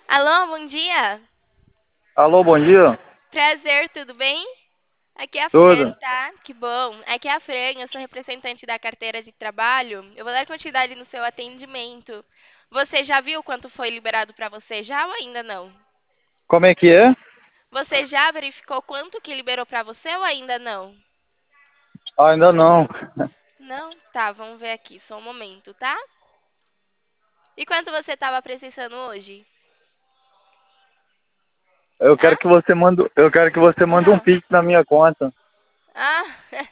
Alô, bom dia. Alô, bom dia. Prazer, tudo bem? Aqui é a Fran, Tudo? tá? Que bom. Aqui é a Fran, eu sou representante da carteira de trabalho. Eu vou dar continuidade no seu atendimento. Você já viu quanto foi liberado para você já ou ainda não? Como é que é? Você já verificou quanto que liberou para você ou ainda não? Ainda não. Não? Tá, vamos ver aqui, só um momento, tá? E quanto você estava precisando hoje? Hã? Eu quero que você mande um Ah, Pix na minha conta. ah.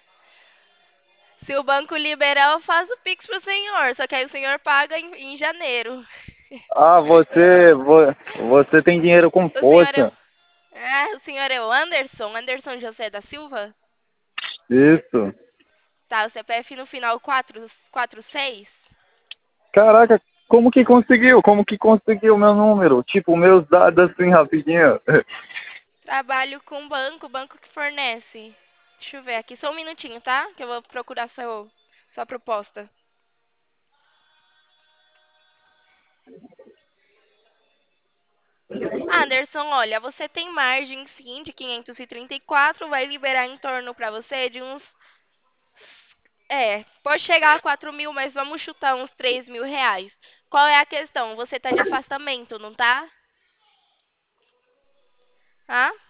Se o banco liberar, eu faço o Pix pro senhor. Só que aí o senhor paga em janeiro. Ah, você tem dinheiro com O senhor é. força. Ah, o senhor é o Anderson? Anderson José da Silva? Isso. Tá, o CPF no final 446. Caraca, como que conseguiu? Como que conseguiu meu número? Tipo, meus dados assim rapidinho. Trabalho com banco que fornece. Deixa eu ver aqui, só um minutinho, tá? Que eu vou procurar sua proposta. Anderson, olha, você tem margem sim de 534, vai liberar em torno para você de uns. Pode chegar a 4 mil, mas vamos chutar uns 3 mil reais. Qual é a questão? Você tá de afastamento, não tá? Hã?